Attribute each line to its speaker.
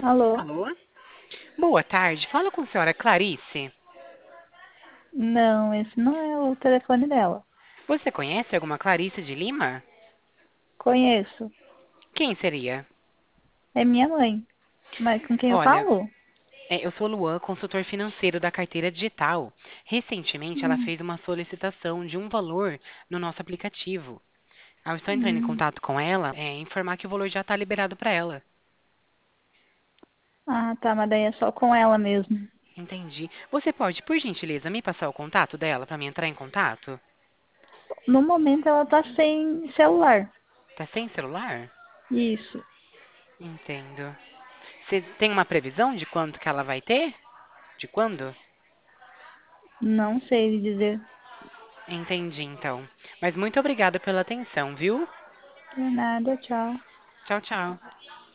Speaker 1: Alô?
Speaker 2: Alô? Boa tarde. Fala com a senhora Clarice.
Speaker 1: Não, esse não é o telefone dela.
Speaker 2: Você conhece alguma Clarice de Lima?
Speaker 1: Conheço.
Speaker 2: Quem seria?
Speaker 1: É minha mãe. Mas com quem eu
Speaker 2: Olha,
Speaker 1: falo?
Speaker 2: eu sou Luan, consultor financeiro da carteira digital. Recentemente, ela
Speaker 1: Hum,
Speaker 2: fez uma solicitação de um valor no nosso aplicativo. Eu estou entrando em
Speaker 1: hum.
Speaker 2: contato com ela, informar que o valor já está liberado para ela.
Speaker 1: Ah, tá, mas daí é só com ela mesmo.
Speaker 2: Entendi. Você pode, por gentileza, me passar o contato dela para mim entrar em contato?
Speaker 1: No momento ela tá sem celular.
Speaker 2: Tá sem celular?
Speaker 1: Isso.
Speaker 2: Entendo. Você tem uma previsão de quanto que ela vai ter? De quando?
Speaker 1: Não sei lhe dizer.
Speaker 2: Entendi, então. Mas muito obrigada pela atenção, viu?
Speaker 1: Por nada, tchau.
Speaker 2: Tchau, tchau.